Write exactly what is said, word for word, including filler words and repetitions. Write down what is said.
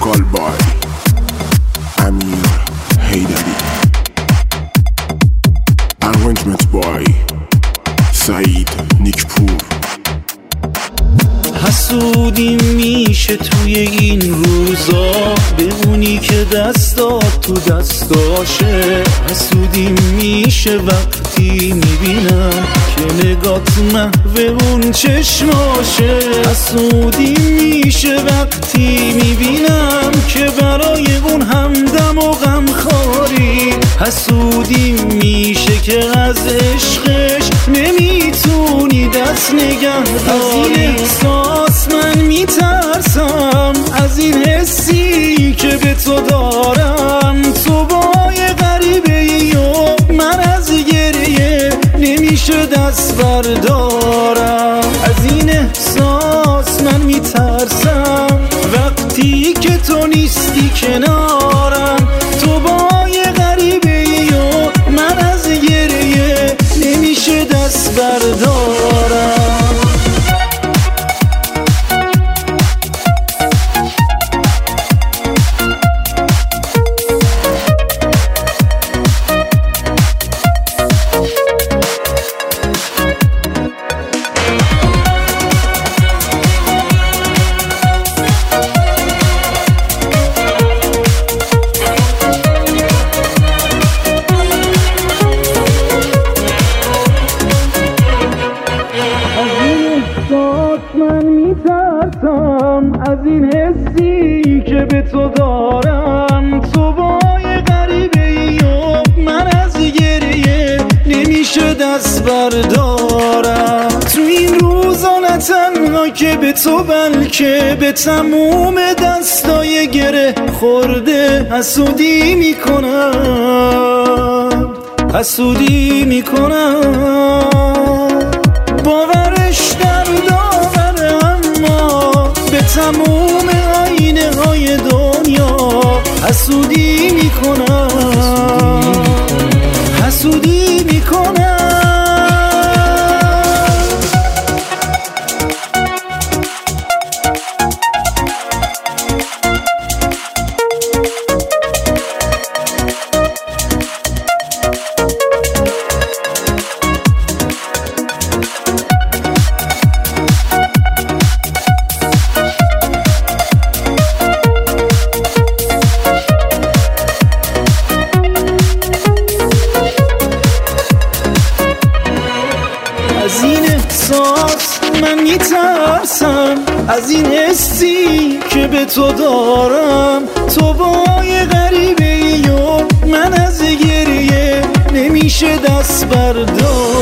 کال بای امیر حیدری ارنجمنت بای سعید نیکپور. حسودی میشه توی این روزا به اونی که دستات تو دستاشه. حسودی میشه وقتی میبینم که نگات محو اون چشماشه. حسودی میشه وقتی میبینم که برای اون همدم و غمخواری. حسودی میشه که از عشقش نمیتونی دست نگه داری. احساس من میترسم از این حسی که به تو دارم. تو بای غریبه ای و من از گریه نمیشه دست بردارم. از این احساس من میترسم وقتی که تو نیستی کنارم. تو بای غریبه ای و من از گریه نمیشه دست بردارم. من میترسم از این حسی که به تو دارم. تو بای غریبه ای و من از گریه نمیشه دست بردارم. تو این روزا نه تنها که به تو بلکه به تموم دستای گره خورده حسودی میکنم. حسودی میکنم باورش در داوره اما به تموم آینه های دنیا حسودی میکنم. حسودی میکنم. از این احساس من میترسم از این حسی که به تو دارم. تو بای غریبه ای و من از گریه نمیشه دست بردار.